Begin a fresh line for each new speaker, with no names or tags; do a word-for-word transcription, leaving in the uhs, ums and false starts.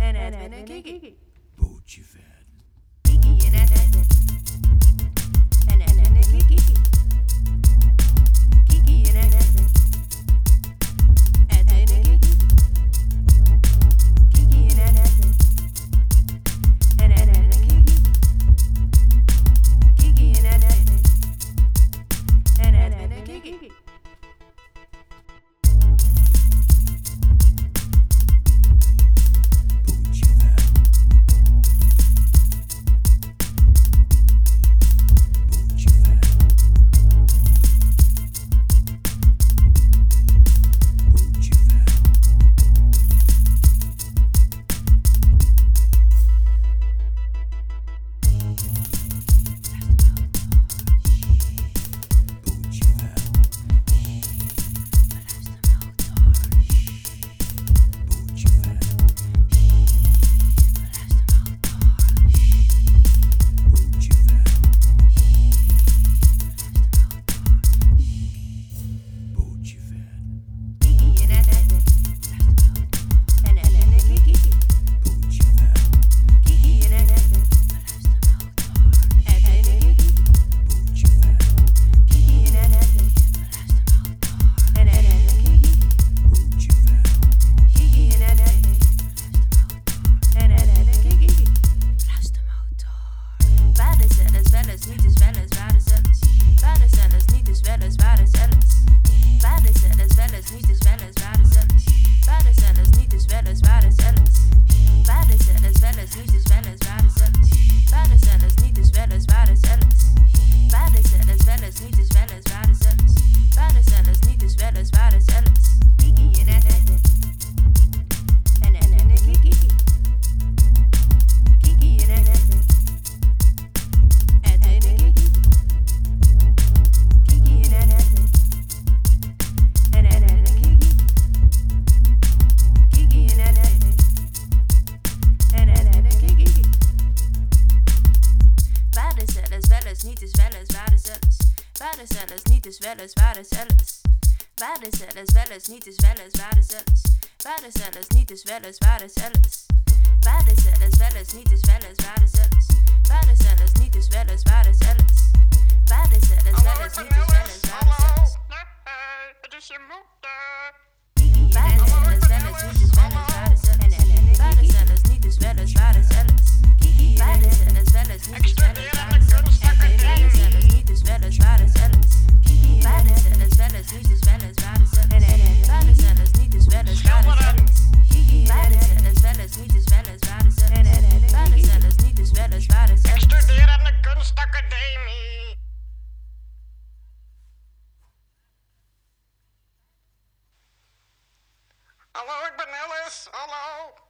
En Edwin en Kiki.
Bootje vet.
Kiki en Edwin. En Edwin en Kiki. Kiki en Edwin. Edwin en Kiki. Kiki en Edwin. En Edwin en Kiki. Kiki en Edwin. En Edwin en Kiki.
Bootje vet. Bootje vet. Bootje vet. Bootje vet. Bootje vet. Bootje vet. Bootje vet.
Kiki en Edwin. En Edwin en Kiki.
Bootje vet.
Kiki en Edwin. Edwin en Kiki.
Bootje vet.
Kiki en Edwin. En Edwin en Kiki.
Bootje vet.
Kiki en Edwin. En Edwin en Kiki. Waar is alles, wel eens, niet is wel eens, waar is alles? Waar is alles, niet is wel eens, waar is alles? Waar is alles, wel eens, niet is wel eens, waar is alles? Waar is alles, niet is wel eens, waar is alles? Waar is alles, wel eens, niet is wel eens, waar is alles? Waar is alles, niet is wel eens, waar is alles? Waar is alles, wel eens, niet is wel eens, waar is alles? Waar is alles, niet is wel eens, waar is alles? Kiki en Edwin. En Edwin en Kiki. Kiki en Edwin. Edwin en Kiki. Kiki en Edwin. En Edwin en Kiki. Kiki en Edwin. En Edwin en Kiki. Waar is alles, wel eens, niet is wel eens, waar is alles? Waar is alles, niet is wel eens, waar is alles? Waar is alles, wel eens, niet is wel eens, waar is alles? Waar is alles, niet is wel eens, waar is alles? Waar is alles, wel eens, niet is wel eens, waar is alles? Waar is alles, niet is wel eens, waar is alles? Waar is alles, wel eens, niet is wel eens, waar is alles?
Nee, het is je moeder.
Waar is alles, wel eens, niet is wel eens, waar is alles? Waar is alles, niet is wel eens, waar is alles? Waar is alles, wel eens, niet is wel eens, waar is alles? Waar is alles, niet is wel eens, waar is alles? Waar is alles, wel eens, niet is wel eens, waar is alles? Waar is alles, niet is wel eens, waar is alles? Waar is alles, wel eens, niet is wel eens, waar is alles? Waar is alles, niet is wel eens, waar is
Ik
alles?
studeer aan de kunstacademie. Hallo, ik ben Alice. Hallo.